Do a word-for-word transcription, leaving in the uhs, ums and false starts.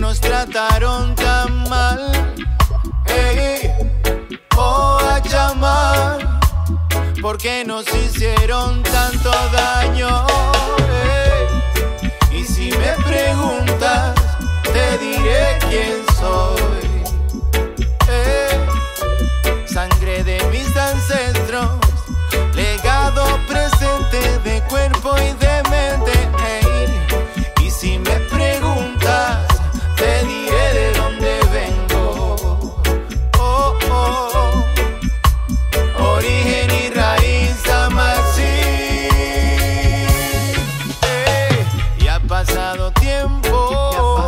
nos trataron tan mal. Ey, oh, a llamar, porque nos hicieron tanto daño. Ey, y si me preguntas, te diré quién soy. Ey, sangre de mis ancestros, legado presente de cuerpo y de